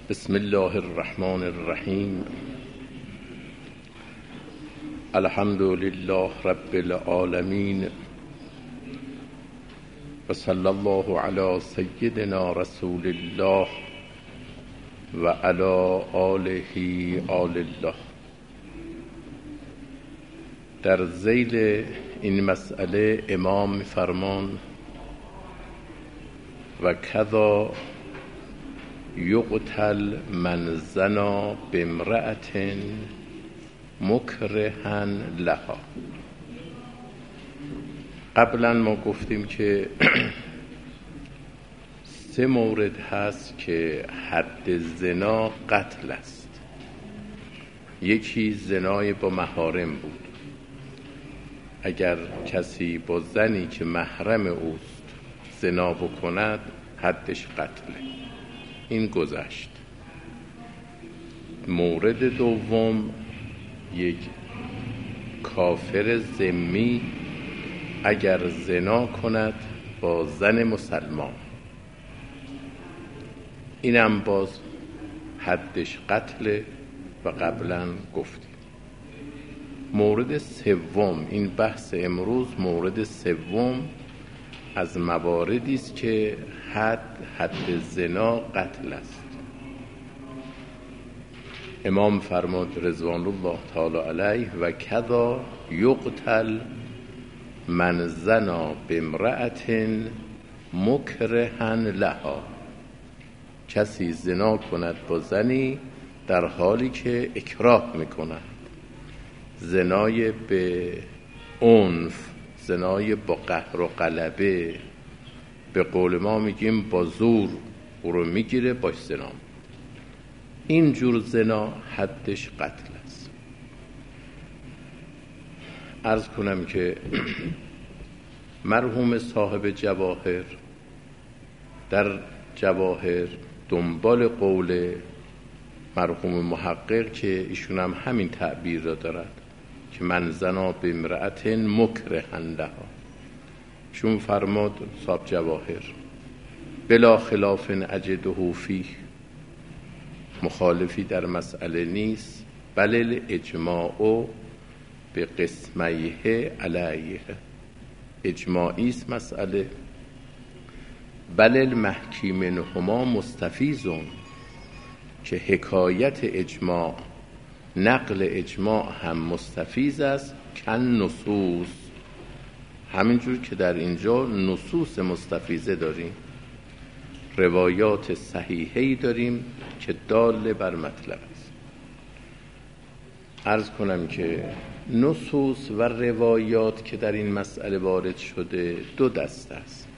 بسم الله الرحمن الرحیم. الحمد لله رب العالمین و صلی الله علی سیدنا رسول الله و علی آله آل الله. در ذیل این مسئله امام فرمان و کذا یقتل من زنا بامرأة مکرها لها. قبلا ما گفتیم که 3 مورد هست که حد زنا قتل است. یکی زنای با محارم بود، اگر کسی با زنی که محرم اوست زنا بکند حدش قتله، این گذشت. مورد دوم، یک کافر ذمی اگر زنا کند با زن مسلمان، اینم باز حدش قتله و قبلا گفتیم. مورد سوم، این بحث امروز مورد سوم از مواردی است که حد زنا قتل است. امام فرمود رضوان الله تعالی علیه و کذا یقتل من زنا بامرأة مکرها لها. کسی زنا کند با زنی در حالی که اکراه میکند، زنای به عنف، زنای با قهر و غلبه، به قول ما میگیم با زور او رو میگیره باش زنا. این جور زنا حدش قتل است. عرض کنم که مرحوم صاحب جواهر در جواهر دنبال قول مرحوم محقق که ایشون هم همین تعبیر را دارد که من زنا بامرأة مکرها لها، چون فرمود صاحب جواهر بلا خلاف اجده فیه، مخالفی در مسئله نیست، بل الاجماع به قسمیه علیه، اجماعی است مسئله، بل المحکی منهما مستفیضون، که حکایت اجماع، نقل اجماع هم مستفیض است، کن نصوص، همینجور که در اینجا نصوص مستفیضه داریم، روایات صحیحی داریم که دال بر مطلب است. عرض کنم که نصوص و روایات که در این مسئله وارد شده 2 دسته است.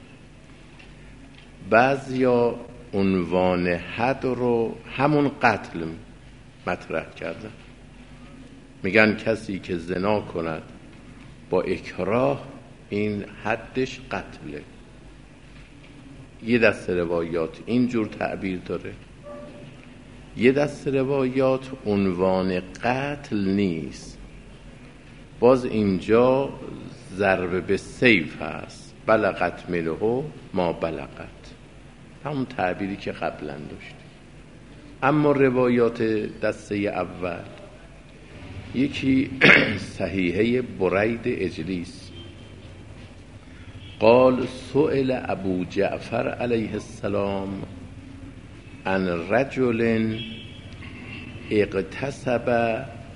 بعضیا عنوان حد رو همون قتل مطرح کردن، میگن کسی که زنا کند با اکراه این حدش قتله. یه دست روایات اینجور تعبیر داره، یه دست روایات عنوان قتل نیست، باز اینجا ضرب به سیف هست، بلغت منه ما بلغت، همون تعبیری که قبلا داشت. اما روایات دسته اول، یکی صحیحه برید اجلیس قال سئل ابو جعفر علیه السلام عن رجل اغتصب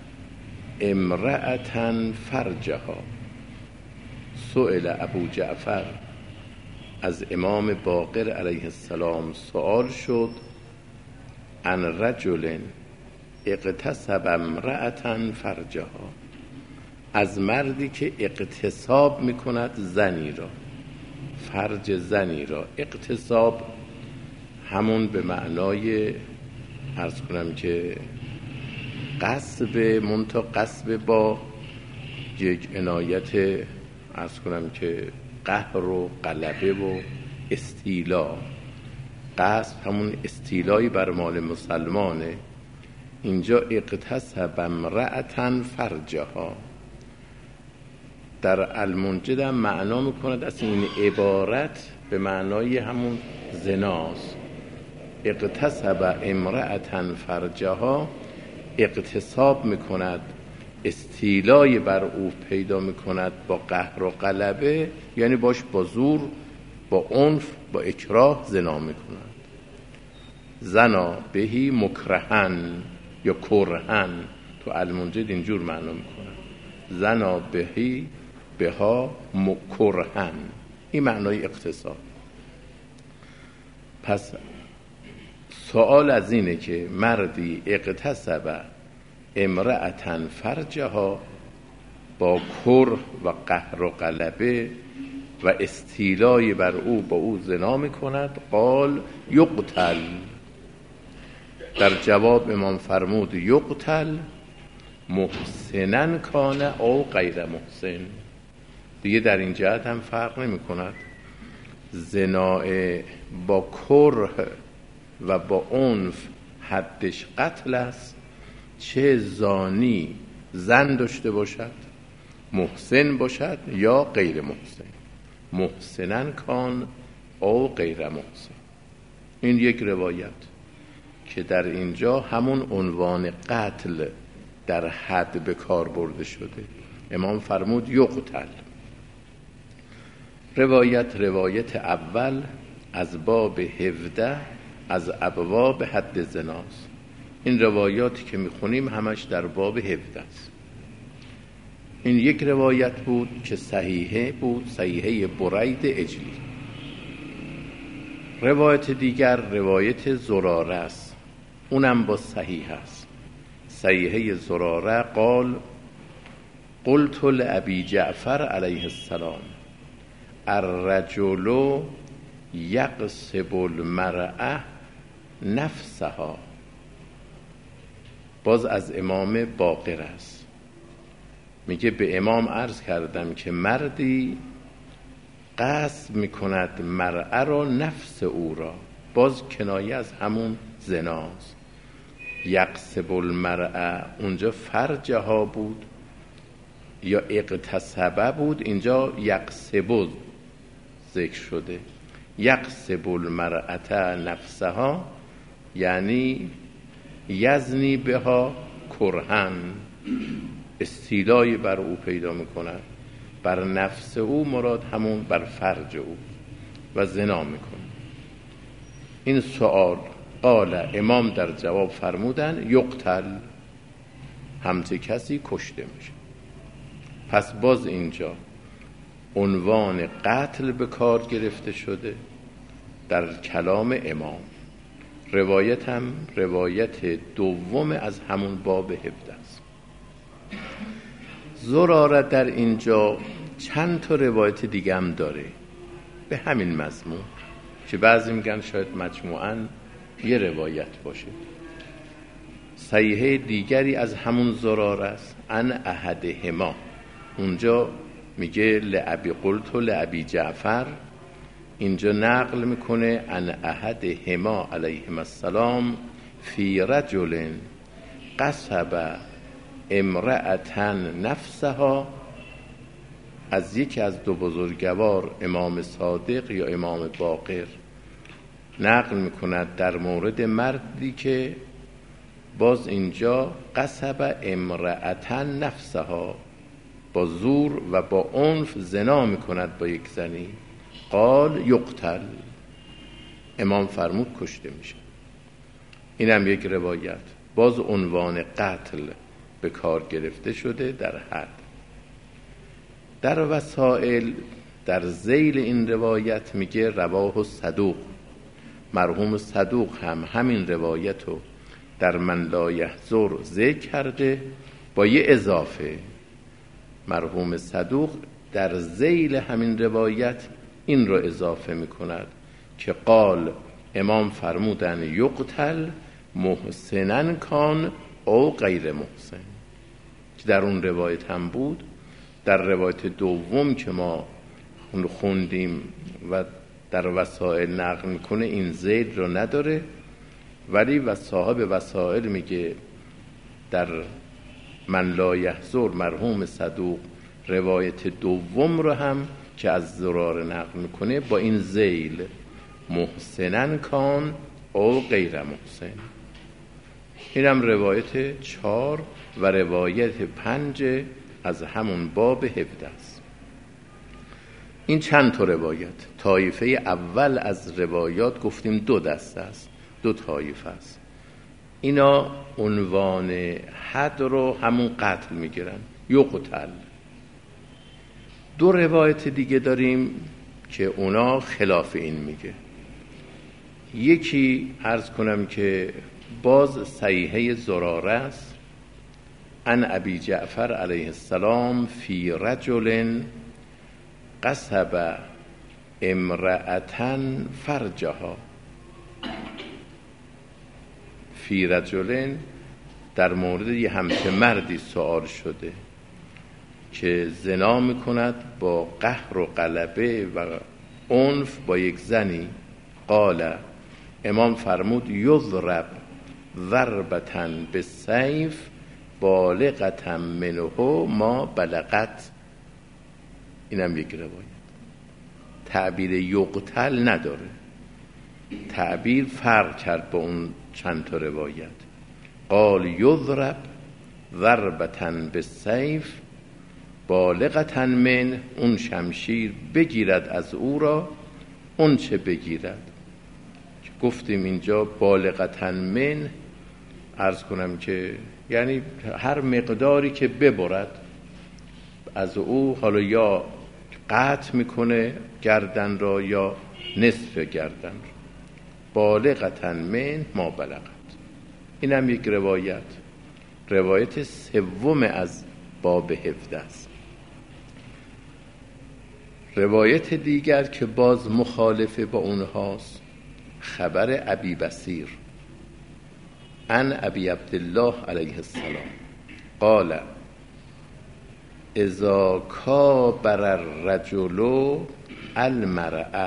امرأة فرجها. سئل ابو جعفر، از امام باقر علیه السلام سؤال شد، عن رجل اغتصب امرأة فرجها، از مردی که اغتصاب میکند زنی را، فرج زنی را. اغتصاب همون به معنای عرض کنم که غصب، منتها غصب با یک عنایت عرض کنم که قهر و غلبه و استیلا. غصب همون استیلایی بر مال مسلمانه. اینجا اغتصب امرأة فرجها در المنجد هم معنا میکند اصلا این عبارت به معنای همون زناست. اغتصب امرأة فرجها، اغتصاب میکند، استیلای بر او پیدا میکند با قهر و غلبه، یعنی باش با زور، با عنف، با اکراه زنا میکند. زنا بهی مکرهن یا کرهن، تو المنجد اینجور معنا میکنن، زنا بهی بها مکرهن، این معنای اغتصاب. پس سوال از اینه که مردی اغتصب امرأة فرجها، با کره و قهر و غلبه و استیلای بر او با او زنا میکند، قال یقتل. در جواب امام فرمود یقتل محسنا کان او غیر محسن. دیگه در این جهت هم فرق نمی کند، زنا با کره و با عنف حدش قتل است، چه زانی زن داشته باشد، محسن باشد یا غیر محسن. محسنن کان او غیر محسن. این یک روایت که در اینجا همون عنوان قتل در حد به کار برده شده. امام فرمود یقتل. روایت اول از باب 17 از ابواب حد زناست. این روایاتی که میخونیم همش در باب 17 است. این یک روایت بود که صحیحه بود، صحیحه برید اجلی. روایت دیگر روایت زراره است، اونم با صحیح است. صحیحه زراره قال قلت لأبی جعفر علیه السلام الرجل یغصب المرأة نفسها. باز از امام باقر است، میگه به امام عرض کردم که مردی غصب میکند مرأة را، نفس او را. باز کنایه از همون زناست. یغصب المرأة اونجا فرجها بود یا اغتصبه بود، اینجا یغصب ذکر شده. یغصب المرأة نفسها یعنی یزنی بها کرهن، استیلای بر او پیدا میکند، بر نفس او مراد همون بر فرج او، و زنا میکنه. این سوال قال امام در جواب فرمودن یقتل، همچه کسی کشته میشه. پس باز اینجا عنوان قتل به کار گرفته شده در کلام امام. روایت هم روایت دوم از همون باب 17 است. زراره در اینجا چند تا روایت دیگه هم داره به همین مضمون که بعضی میگن شاید مجموعاً یه روایت باشه. صحیحه دیگری از همون زراره است، ان احدهما. اونجا میگه لأبی قلت لأبی جعفر، اینجا نقل میکنه ان احدهما علیهم السلام فی رجل غصب امرأة نفسها. از یکی از دو بزرگوار، امام صادق یا امام باقر، نقل میکند در مورد مردی که باز اینجا غصب امرأة نفسها، با زور و با عنف زنا میکند با یک زنی. قال یقتل، امام فرمود کشته میشه. اینم یک روایت، باز عنوان قتل به کار گرفته شده در حد. در وسائل در ذیل این روایت میگه رواه صدوق. مرحوم صدوق هم همین روایتو در من لا یحضر ذکر کرده با یه اضافه. مرحوم صدوق در ذیل همین روایت این رو اضافه میکند که قال امام فرمودن یقتل محسنن کان او غیر محسن، که در اون روایت هم بود. در روایت دوم که ما خوندیم و در وسائل نقل میکنه این ذیل رو نداره، ولی و صاحب وسائل میگه در من لا یحضر مرحوم صدوق روایت دوم رو هم که از زراره نقل میکنه با این ذیل محسنن کان او غیر محسن. اینم روایت 4 و روایت 5 از همون باب 17 است. این چند تا روایت. طایفه اول از روایات گفتیم 2 دسته است، 2 طایفه است. اینا عنوان حد رو همون قتل میگیرن، یقتل. 2 روایت دیگه داریم که اونا خلاف این میگه. یکی عرض کنم که باز صحیحه زراره است، عن ابی جعفر علیه السلام فی رجل قصب امرأة فرجها. فی رجل در مورد یه همچه مردی سوال شده که زنا میکند با قهر و غلبه و عنف با یک زنی. قال، امام فرمود یضرب ضربة بالسیف بالغة منه ما بلغت. اینم یک روایت. تعبیر یقتل نداره، تعبیر فرق کرد با اون چند تا روایت. قال یضرب ضربة بالسیف بالغة من، اون شمشیر بگیرد از او را اون چه بگیرد. گفتیم اینجا بالغة من، عرض کنم که یعنی هر مقداری که ببرد از او، حالا یا قطع میکنه گردن را یا نصف گردن را. بالغة من ما بلغت. اینم یک روایت. روایت سوم از باب 17 است. روایت دیگر که باز مخالفه با اونهاست، خبر ابی بصیر عن ابی عبدالله علیه السلام قال اذا کابر الرجل المرأة.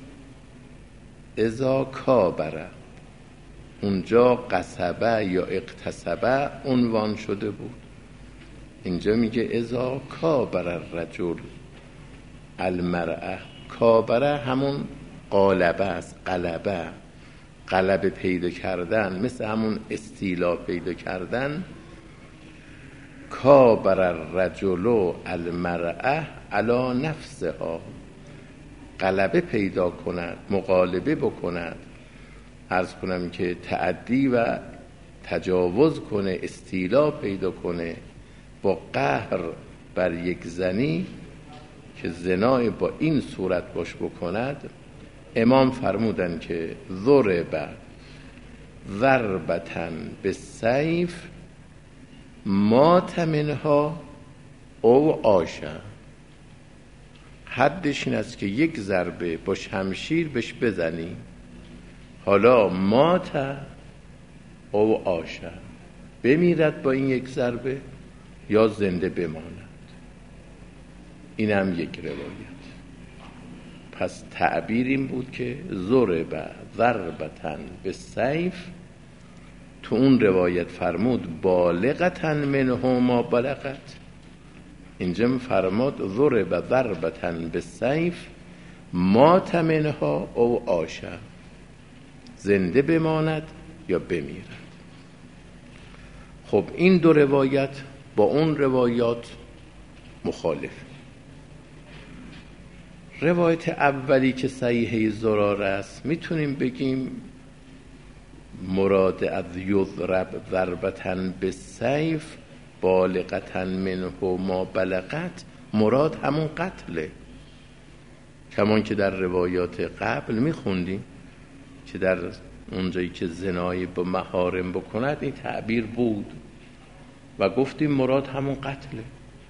اذا کابر، اونجا قصبه یا اقتصبه عنوان شده بود، اینجا میگه اذا کابر الرجل المرأة. کابره همون غالبه است، غلبه پیدا کردن، مثل همون استیلا پیدا کردن. کابر الرجل المرأة علی نفسها، غلبه پیدا کند، مغالبه بکند، عرض کنم که تعدی و تجاوز کنه، استیلا پیدا کنه با قهر بر یک زنی که زنای با این صورت باش بکند. امام فرمودن که ضرب ضربة بالسیف مات منها او عاش. حدش این است که یک ضربه با شمشیر بهش بزنی، حالا مات او عاش، بمیرد با این یک ضربه یا زنده بماند. این هم یک روایت. پس تعبیر این بود که ضرب ضربة بالسیف، تو اون روایت فرمود بالغة منه ما بلغت، اینجا فرمود ضرب ضربة بالسیف مات منها او عاش، زنده بماند یا بمیرد. خب این 2 روایت با اون روایات مخالف. روایت اولی که صحیحه زراره است، میتونیم بگیم مراد از یضرب ضربة بالسیف بالغة منه ما بلغت، مراد همون قتله. کمان که در روایات قبل میخوندیم که در اونجایی که زنایی با محارم بکند این تعبیر بود و گفتیم مراد همون قتله.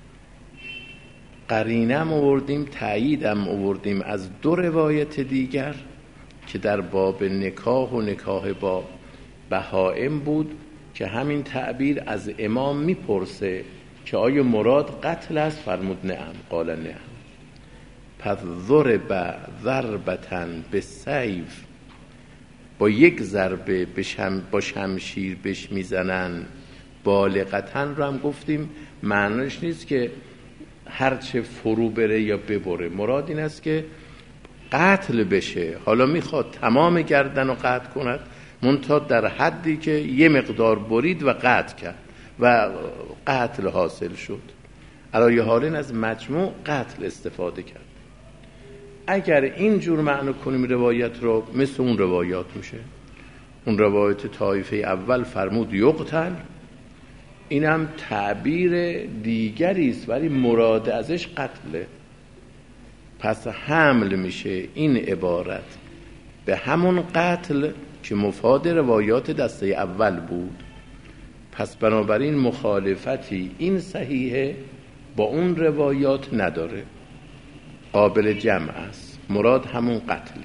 قرینم آوردیم، تاییدم آوردیم از 2 روایت دیگر که در باب نکاح و نکاح با بهائم بود که همین تعبیر از امام میپرسه که آیا مراد قتل است؟ فرمود نعم. قال نعم. پس ضرب ضربة بالسیف، با یک ضربه با شمشیر بهش میزنن. بالغتن رو هم گفتیم معنیش نیست که هرچه فرو بره یا ببره، مراد این است که قتل بشه. حالا میخواد تمام گردن رو قطع کند منتها در حدی که یه مقدار برید و قطع کرد و قتل حاصل شد. علای حالین از مجموع قتل استفاده کرد. اگر اینجور معنی کنیم روایت رو، مثل اون روایات میشه. اون روایت طایفه اول فرمود یقتل، اینم تعبیر دیگری است ولی مراد ازش قتله. پس حمل میشه این عبارت به همون قتل که مفاد روایات دسته اول بود. پس بنابراین مخالفتی این صحیحه با اون روایات نداره، قابل جمع است، مراد همون قتله.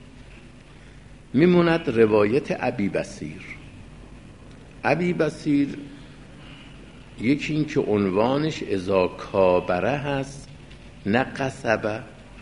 میموند روایت ابی بصیر. ابی بصیر یکی این که عنوانش اذا کابره هست نه قصبه،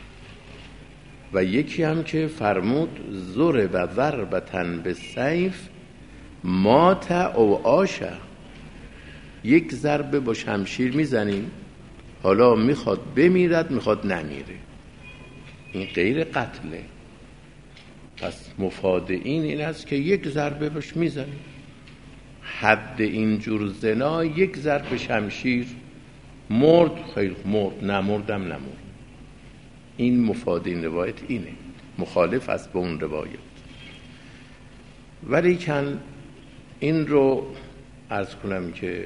و یکی هم که فرمود ضرب ضربة بالسیف مات او عاش، یک ضربه با شمشیر میزنیم، حالا میخواد بمیرد میخواد نمیره، این غیر قتله. پس مفاد این است که یک ضربه بهش میزنیم. حد اینجور زنا یک ضربه شمشیر، مرد خیلی مرد، نمردم نمرد. این مفاد این روایت اینه، مخالف است به اون روایت. ولیکن این رو عرض کنم که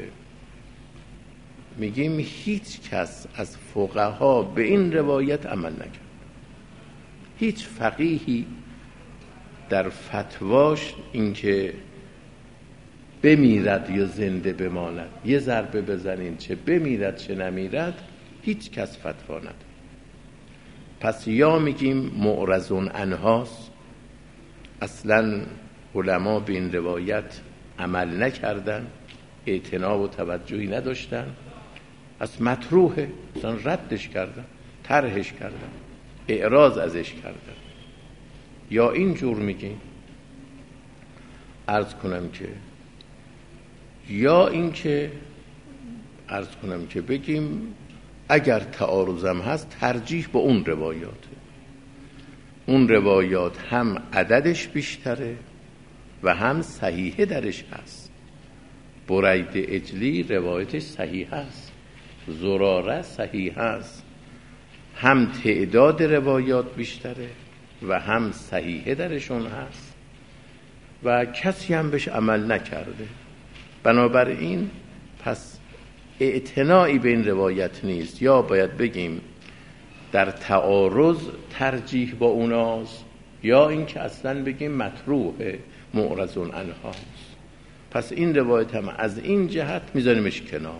میگیم هیچ کس از فقها به این روایت عمل نکرد. هیچ فقیهی در فتواش این که بمیرد یا زنده بماند، یه ضربه بزنین چه بمیرد چه نمیرد، هیچ کس فتوا نداره. پس یا میگیم معرضون عنهاست، اصلا علما به این روایت عمل نکردن، اعتنا و توجهی نداشتن، از مطروحه، اصلا ردش کردن، طرحش کردن، اعراض ازش کردن. یا اینجور میگیم عرض کنم که، یا این که عرض کنم که بگیم اگر تعارضم هست ترجیح به اون روایاته. اون روایات هم عددش بیشتره و هم صحیحه درش هست. برید اجلی روایتش صحیح هست، زراره صحیح هست، هم تعداد روایات بیشتره و هم صحیحه درشون هست و کسی هم بهش عمل نکرده. بنابراین پس اعتنایی به این روایت نیست، یا باید بگیم در تعارض ترجیح با اوناست، یا این که اصلا بگیم مطروحه، معرضون عنهاست. پس این روایت هم از این جهت میذاریمش کنار.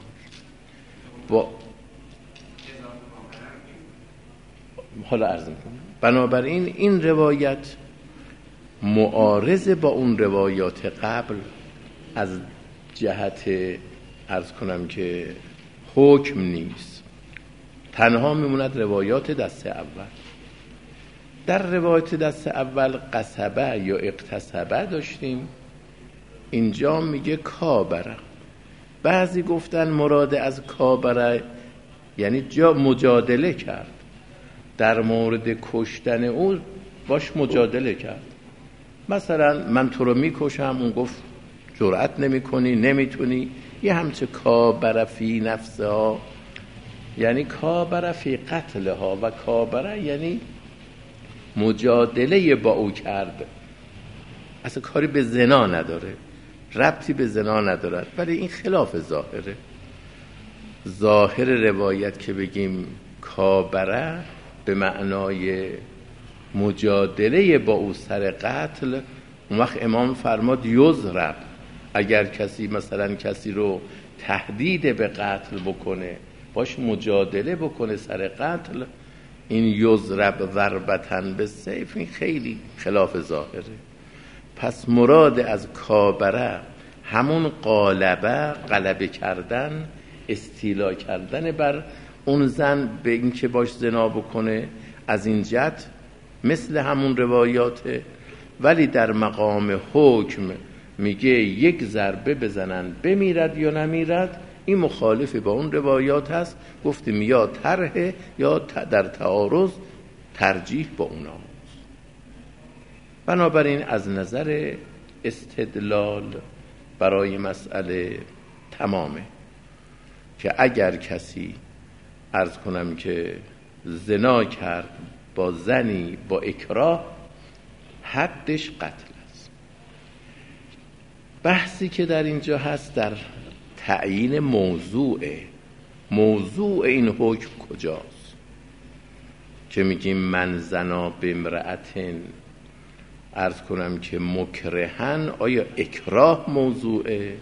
حالا عرض میکنم بنابراین این روایت معارض با اون روایات قبل از جهت عرض کنم که حکم نیست، تنها میموند روایات دست اول. در روایت دست اول قصبه یا اقتصبه داشتیم، اینجا میگه کابره. بعضی گفتن مراد از کابره یعنی جا مجادله کرد، در مورد کشتن او باش مجادله کرد. مثلا من تو رو میکشم، اون گفت جرأت نمی کنی، نمیتونی، یه همچه کابره فی نفسها، یعنی کابره فی قتلها، و کابره یعنی مجادله با او کرد، اصلا کاری به زنا نداره، ربطی به زنا ندارد. ولی این خلاف ظاهره. ظاهر روایت که بگیم کابره به معنای مجادله با او سر قتل، اون وقت امام فرماد یضرب. اگر کسی مثلا کسی رو تهدید به قتل بکنه، باش مجادله بکنه سر قتل، این یضرب ضربة بالسیف، این خیلی خلاف ظاهره. پس مراد از کابره همون غلبه کردن، استیلا کردن بر اون زن به این که باش زنا بکنه، از این جهت مثل همون روایاته. ولی در مقام حکم میگه یک ضربه بزنن بمیرد یا نمیرد، این مخالف با اون روایات هست. گفتیم یا طرح یا در تعارض ترجیح با اونا. بنابراین از نظر استدلال برای مسئله تمامه که اگر کسی عرض کنم که زنا کرد با زنی با اکراه، حدش قتل است. بحثی که در اینجا هست در تعیین موضوع این حکم کجاست که میگیم من زنا بامرأة، عرض کنم که مکرهن، آیا اکراه موضوعه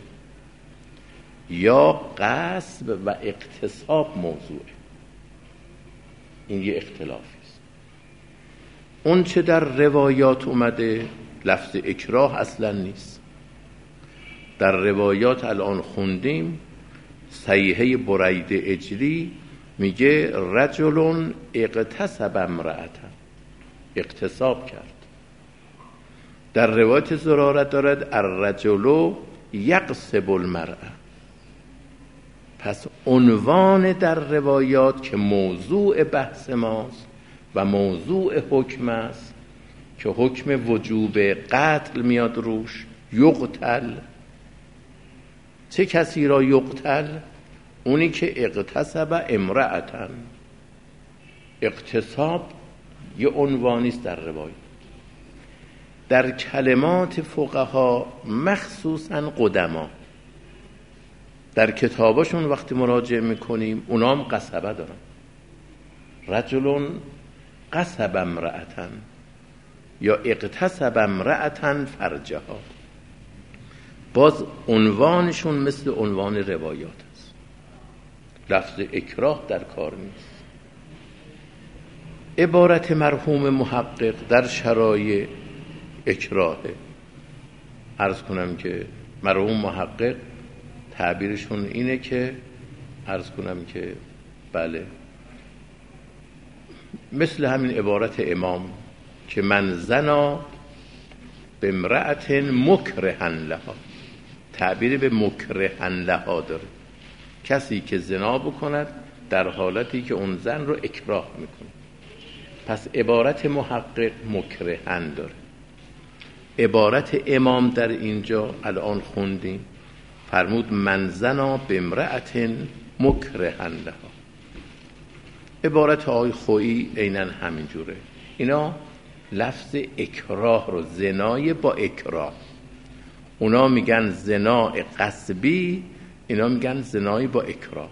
یا غصب و اغتصاب موضوعه؟ این یه اختلافی است. اون چه در روایات اومده لفظ اکراه اصلا نیست. در روایات الان خوندیم صحیحه برید اجری میگه رجل اغتصب امرأة، اغتصاب کرد. در روایت زرارت دارد الرجل یغصب المرأة. پس عنوان در روایات که موضوع بحث ماست و موضوع حکم است که حکم وجوب قتل میاد روش، یقتل. چه کسی را یقتل؟ اونی که اغتصب امرأة. اغتصاب یه عنوانی است در روایت. در کلمات فقها مخصوصاً قدما در کتاباشون وقتی مراجعه میکنیم اونام قصبه دارن. رجل قصب امرأة یا اغتصب امرأة فرجها. باز عنوانشون مثل عنوان روایات است. لفظ اکراه در کار نیست. عبارت مرحوم محقق در شرایع اکراهه. عرض کنم که مرحوم محقق تعبیرشون اینه که عرض کنم که بله مثل همین عبارت امام که من زنا بامرأة مکرها لها، تعبیر به مکرها لها داره، کسی که زنا بکند در حالتی که اون زن رو اکراه میکنه. پس عبارت محقق مکرها داره. عبارت امام در اینجا الان خوندیم فرمود من زنا بامرأة مکرها لها. عبارت آقای خویی عیناً همین جوره. اینا لفظ اکراه رو، زنای با اکراه، اونا میگن زنا غصبی، اینا میگن زنای با اکراه.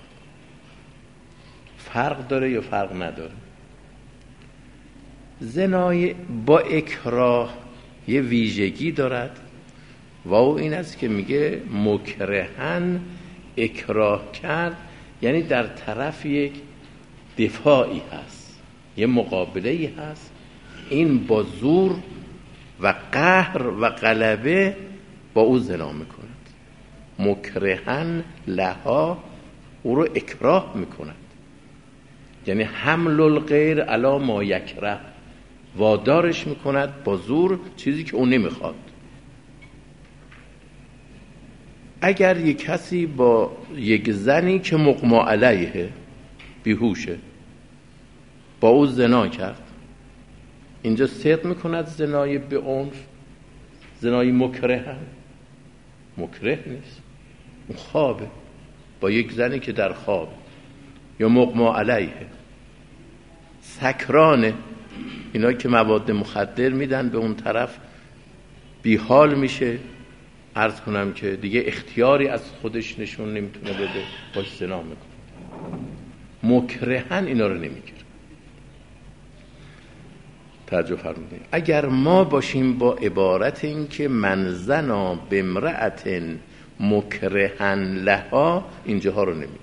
فرق داره یا فرق نداره؟ زنای با اکراه یه ویژگی دارد و این است که میگه مکرهن، اکراه کرد یعنی در طرف یک دفاعی هست، یه مقابله‌ای هست، این با زور و قهر و غلبه با او زنا میکند. مکرهن لها، او رو اکراه میکند، یعنی حمل الغیر علی ما یکره، وادارش میکند با زور چیزی که اون نمیخواد. اگر یک کسی با یک زنی که مغمى علیه، بیهوشه، با او زنا کرد، اینجا صدق میکند زنای به عنف، زنای مکره نیست، اون خوابه با یک زنی که در خواب یا مغمى علیه، سکرانه، اینا که مواد مخدر میدن به اون طرف، بیحال میشه، عرض کنم که دیگه اختیاری از خودش نشون نمیتونه بده، باش زنا میکنه. مکرهن اینا رو نمیگیره. توجه فرمودید. اگر ما باشیم با عبارت این که من زنا بامرأة مکرها لها، اینجاها رو نمیگیره.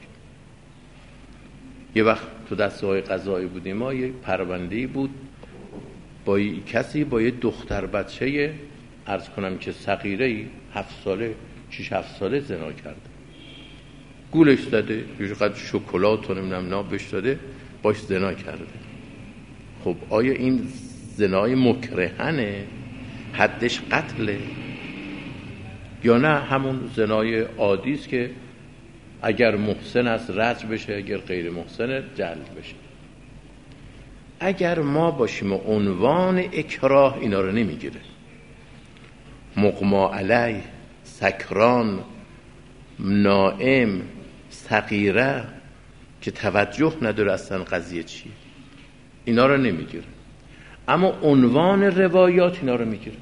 یه وقت تو دسته‌های قضایی بودیم، ما یه پرونده‌ای بود با کسی با یه دختر بچه عرض کنم که صغیره‌ای 7 ساله 6-7 ساله زنا کرده، گولش زده، یه قدر شکلات و نمیدونم نابش داده، باش زنا کرده. خب آیا این زنای مکرهنه، حدش قتله، یا نه همون زنای عادی است که اگر محسن است رجم بشه، اگر غیر محسن جلد بشه؟ اگر ما باشیم عنوان اکراه اینا رو نمیگیره. مغما علیه، سکران، نائم، صغیره که توجه نداره اصلا قضیه چیه، اینا رو نمیگیره. اما عنوان روایات اینا رو میگیره.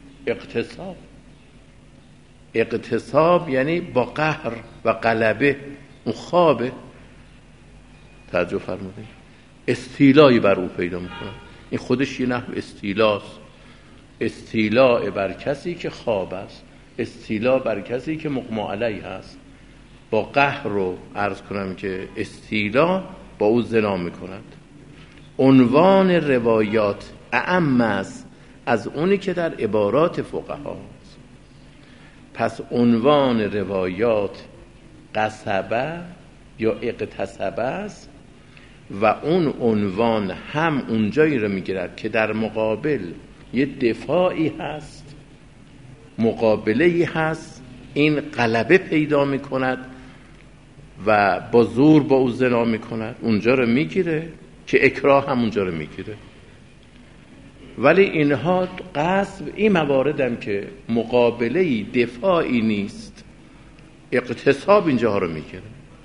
اغتصاب یعنی با قهر و غلبه، اون خوابه، توجه فرمودید، استیلایی بر او پیدا میکنه. این خودش یه نحو استیلاست. استیلا بر کسی که خواب است، استیلا بر کسی که مغما علیه است. با قهر رو عرض کنم که استیلا با او زنا میکند. عنوان روایات اعم است از اونی که در عبارات فقها است. پس عنوان روایات قصبه یا اغتصبه است و اون عنوان هم اونجایی رو میگیرد که در مقابل یه دفاعی هست، مقابله‌ای هست، این غلبه پیدا میکند و با زور با او زنا میکند، اونجا رو میگیره که اکراه هم اونجا رو میگیره. ولی اینها قصد این مواردم که مقابله‌ای دفاعی نیست، اغتصاب اینجاها رو میگیره.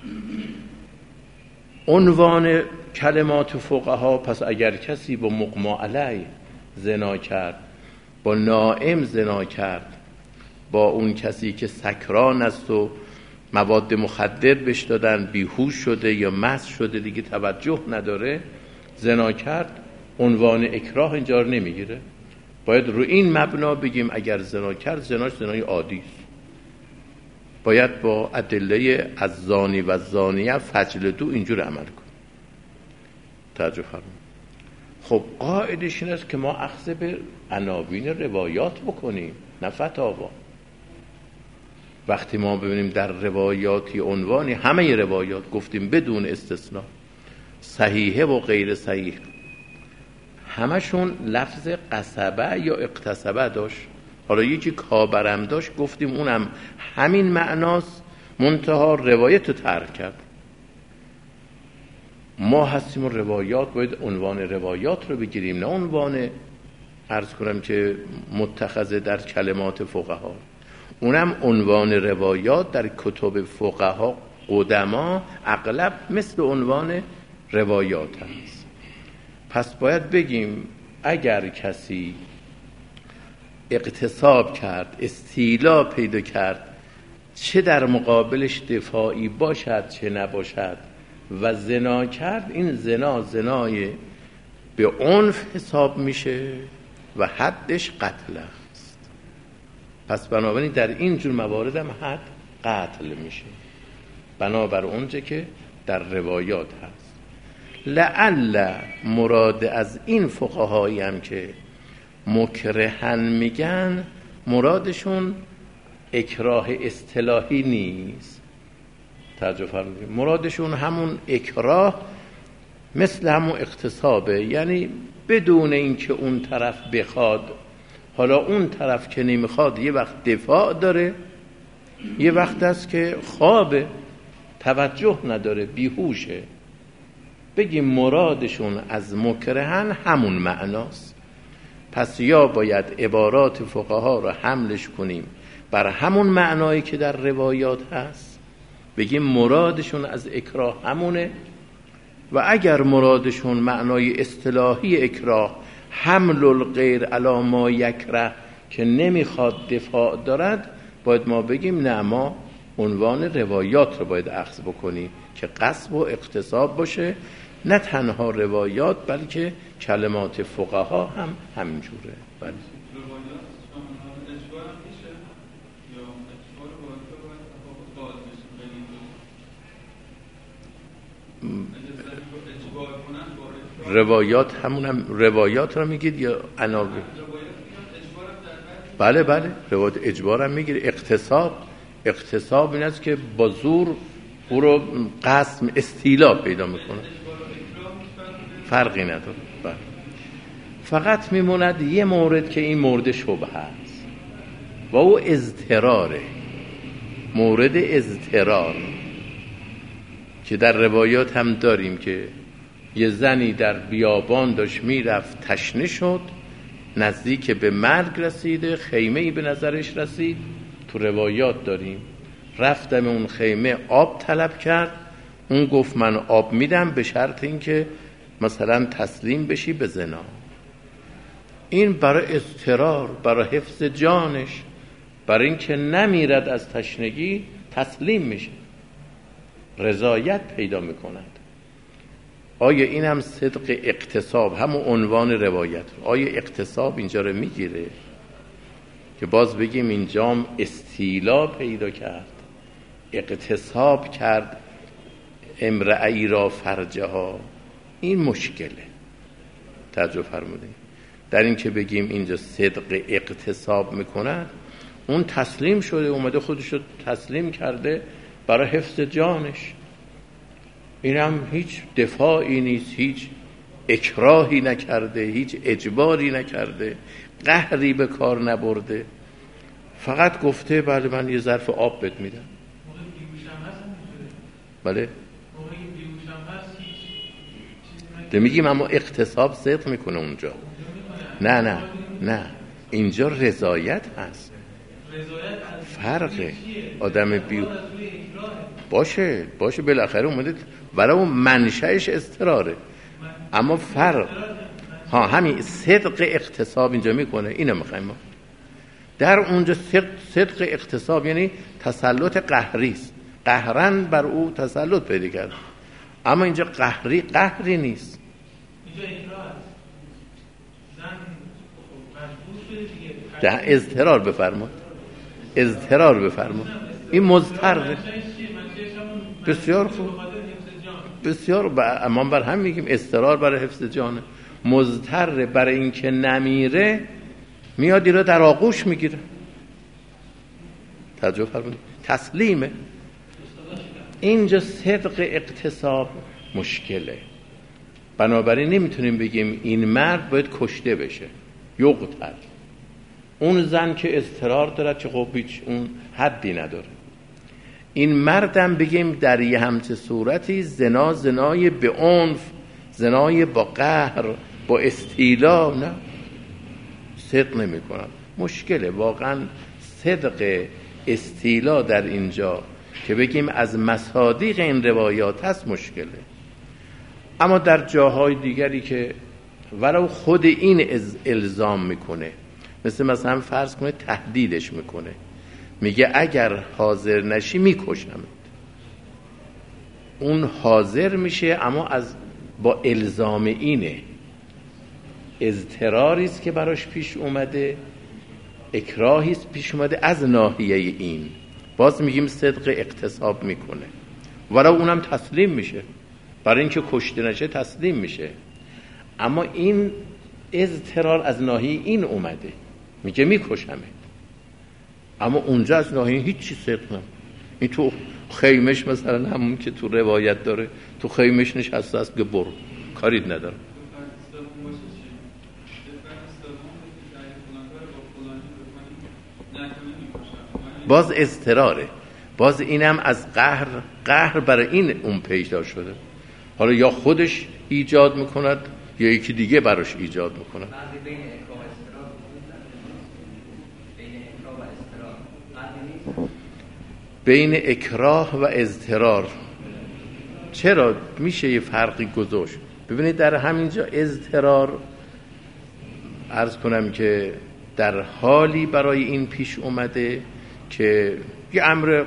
عنوان کلمات فقها، پس اگر کسی با مغما علیه زنا کرد، با نائم زنا کرد، با اون کسی که سکران است و مواد مخدر بهش دادن، بیهوش شده یا مست شده، دیگه توجه نداره، زنا کرد، عنوان اکراه اینجا رو نمیگیره. باید رو این مبنا بگیم اگر زنا کرد، زناش زنای عادی است. باید با ادله از زانی و زانیه فجلدو اینجور عمل کنیم. توجه فرمایید. خب قاعدش این است که ما اخذ به عناوین روایات بکنیم، نه فتاوا. وقتی ما ببینیم در روایاتی عنوانی، همه روایات گفتیم بدون استثناء، صحیحه و غیر صحیح، همشون لفظ قصبه یا اغتصبه داشت. حالا یکی کابرم داشت، گفتیم اونم همین معناست، منتها روایت رو ترک کرد. ما هستیم و روایات باید عنوان روایات رو بگیریم، نه عنوان عرض کنم که متخذ در کلمات فقها. اونم عنوان روایات در کتب فقها قدما اغلب مثل عنوان روایات هست. پس باید بگیم اگر کسی اغتصاب کرد، استیلا پیدا کرد، چه در مقابلش دفاعی باشد چه نباشد، و زنا کرد، این زنا زنای به عنف حساب میشه و حدش قتل است. پس بنابراین در این جور موارد هم حد قتل میشه، بنابر اونچه که در روایات هست. لعل مراد از این فقهایی هم که مکرهن میگن، مرادشون اکراه اصطلاحی نیست. توجه فرمودید، مرادشون همون اکراه مثل همون اغتصابه، یعنی بدون اینکه اون طرف بخواد. حالا اون طرف که نمیخواد یه وقت دفاع داره، یه وقت است که خوابه، توجه نداره، بیهوشه. بگیم مرادشون از مکرهن همون معناست. پس یا باید عبارات فقها رو حملش کنیم بر همون معنایی که در روایات هست، بگیم مرادشون از اکراه همونه، و اگر مرادشون معنای اصطلاحی اکراه حمل الغیر علی ما یکره که نمیخواد دفاع دارد، باید ما بگیم نه، ما عنوان روایات رو باید اخذ بکنیم که قصب و اغتصاب باشه، نه تنها روایات بلکه کلمات فقها هم همینجوره. بله. روایات همون روایات رو میگید یا عناوین؟ بله بله، روایات اجبار هم میگیره. اغتصاب این است که با زور او رو قسم استیلا پیدا میکنه، فرقی نداره. بله. فقط میموند یه مورد که این مورد شبهه است و او اضطراره، مورد اضطرار که در روایات هم داریم که یه زنی در بیابان داشت میرفت، تشنه شد، نزدیک به مرگ رسیده، خیمه‌ای به نظرش رسید، تو روایات داریم رفتم اون خیمه آب طلب کرد، اون گفت من آب میدم به شرط اینکه مثلا تسلیم بشی به زنا. این برای اضطرار، برای حفظ جانش، برای اینکه نمیرد از تشنگی تسلیم میشه، رضایت پیدا میکند. آیا این هم صدق اغتصاب، همون عنوان روایت، آیا اغتصاب اینجا رو میگیره که باز بگیم اینجام استیلا پیدا کرد، اغتصاب کرد امرئی را فرجها؟ این مشکله. توجه فرمودین در این که بگیم اینجا صدق اغتصاب میکنن، اون تسلیم شده، اومده خودشو تسلیم کرده برای حفظ جانش. این هم هیچ دفاعی نیست، هیچ اکراهی نکرده، هیچ اجباری نکرده، قهری به کار نبرده، فقط گفته بله من یه ظرف آب بهت میدم. بله ده میگیم اما اغتصاب صدق میکنه اونجا. نه اینجا رضایت هست، فرقه. آدم باشه بالاخره اومده برای اون منشأش اضطراره، اما فرق همین صدق اغتصاب اینجا میکنه. اینو میخوایم ما در اونجا صدق اغتصاب یعنی تسلط قهری است، قهرن بر او تسلط پیدا کرد، اما اینجا قهری نیست. ده اضطرار بفرما این مضطر. بسیار خوب، بسیار اما بر هم میگیم اضطرار برای حفظ جانه، مضطر برای اینکه نمیره میاد ایرا در آغوش میگیره. توجه فرمودید، تسلیمه. اینجا صدق اغتصاب مشکله، بنابراین نمیتونیم بگیم این مرد باید کشته بشه، یقتل. اون زن که اضطرار داره چه خب هیچ اون حدی نداره. این مردم بگیم در یه همچه صورتی زنای به عنف، زنای با قهر، با استیلا، نه، صدق نمی کنن. مشکله واقعا صدق استیلا در اینجا که بگیم از مصادیق این روایات هست مشکله. اما در جاهای دیگری که ولو خود این الزام میکنه، مثلا فرض کنه تهدیدش میکنه، میگه اگر حاضر نشی میکشمت، اون حاضر میشه اما با الزام اینه، اضطراری است که براش پیش اومده، اکراهی است پیش اومده از ناحیه این، باز میگیم صدق اغتصاب میکنه، ولو اونم تسلیم میشه، برای اینکه کشته نشه تسلیم میشه، اما این اضطرار از ناحیه این اومده، میگه میکشمت، اما اونجا از ناحیه هیچی صدق نم. این تو خیمش مثلا همون که تو روایت داره، تو خیمش نشسته است که برو کاریت نداره. باز اضطراره، باز اینم از قهر برای این اون پیدا شده، حالا یا خودش ایجاد میکند یا یکی دیگه براش ایجاد میکند. بین اکراه و اضطرار چرا میشه یه فرقی گذاشت؟ ببینید در همینجا اضطرار، عرض کنم که در حالی برای این پیش اومده که یه امر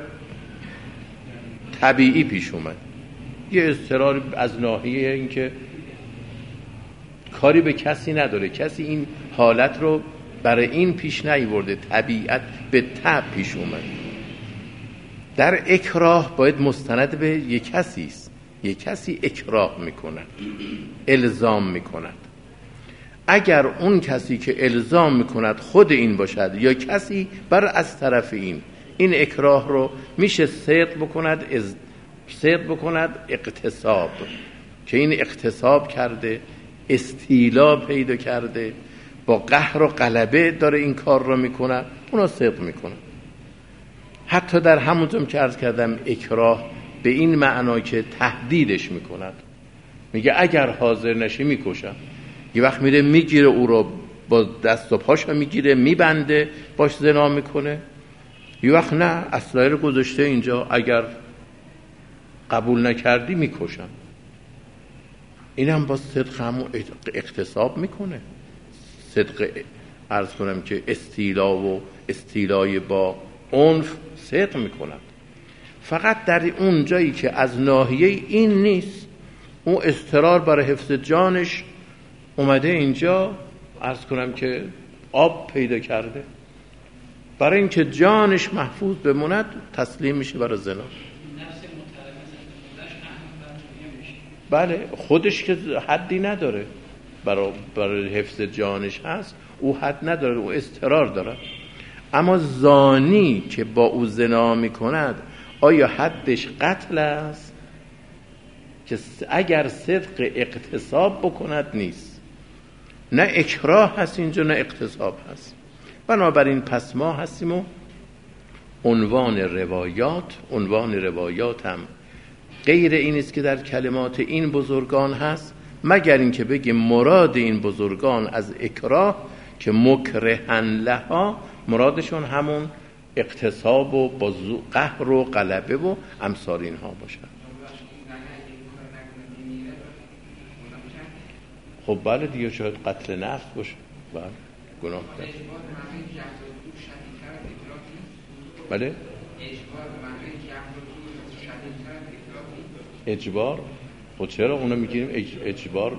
طبیعی پیش اومد، یه اضطرار از ناحیه این که کاری به کسی نداره، کسی این حالت رو برای این پیش نیورده، طبیعت به طبع پیش اومد. در اکراه باید مستند به یک کسی است، یک کسی اکراه میکند، الزام میکند. اگر اون کسی که الزام میکند خود این باشد یا کسی از طرف این اکراه رو میشه صدق بکند اغتصاب، که این اغتصاب کرده، استیلا پیدا کرده، با قهر و غلبه داره این کار رو میکنه، اونا صدق میکنه. حتی در همونجا که عرض کردم اکراه به این معنا که تهدیدش میکند، میگه اگر حاضر نشی میکشم، یه وقت میره میگیره او رو با دست و پاشو میگیره میبنده باش زنا میکنه. یه وقت نه، اسلحه رو گذاشته اینجا، اگر قبول نکردی میکشم. این هم با صدق همو اغتصاب میکنه. صدق عرض کنم که استیلا و استیلای با عنف صدق میکند. فقط در اون جایی که از ناحیه این نیست، اون اضطرار برای حفظ جانش اومده اینجا، عرض کنم که آب پیدا کرده، برای اینکه جانش محفوظ بموند تسلیم میشه برای زنا. بله، خودش که حدی نداره، برای حفظ جانش هست، او حد نداره، او اضطرار داره. اما زانی که با او زنا میکند آیا حدش قتل است؟ که اگر صدق اغتصاب بکند نیست، نه اکراه هست اینجا نه اغتصاب هست. بنابراین پس ما هستیم و عنوان روایات هم غیر این است که در کلمات این بزرگان هست، مگر اینکه بگیم مراد این بزرگان از اکراه که مکرهن لها، مرادشون همون اغتصاب و قهر و غلبه و امثال اینها باشن. خب بله دیگه، شاید قتل نفس باشه، بله گناه کرد. بله اجبار، خب چرا اونا میگیریم اجبار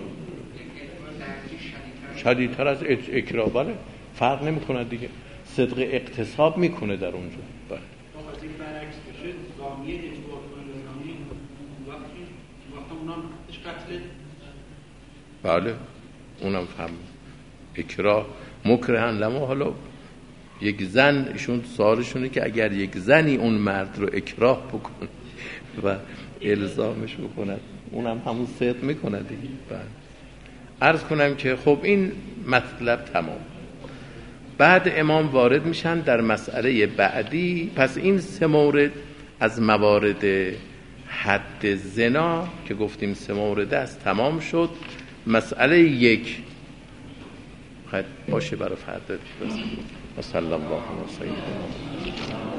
شدیدتر از اکراه؟ بله فرق نمیکنه دیگه، صدق اغتصاب میکنه در اونجا. بله وقتی برعکس بشه، زامی اجبار کنه، زامی وقتی اونم قتل. بله اونم فهم اکراه مکرهن لما. حالا یک زن، ایشون سوالشونه که اگر یک زنی اون مرد رو اکراه بکنه و الزامش بکند، اونم همون صدق میکنه دیگه. بله عرض کنم که خب این مطلب تمام. بعد امام وارد میشن در مسئله بعدی. پس این 3 مورد از موارد حد زنا که گفتیم 3 مورد است تمام شد. مسئله 1 باشه برای فردا. صلی الله علیه و سلم.